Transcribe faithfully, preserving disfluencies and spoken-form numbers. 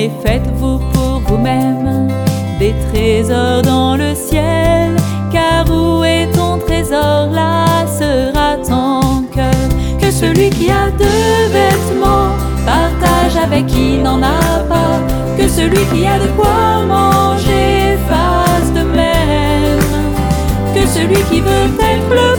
mais faites-vous pour vous-même des trésors dans le ciel, car où est ton trésor, là sera ton cœur. Que celui qui a deux vêtements partage avec qui n'en a pas, que celui qui a de quoi manger fasse de même, que celui qui veut être le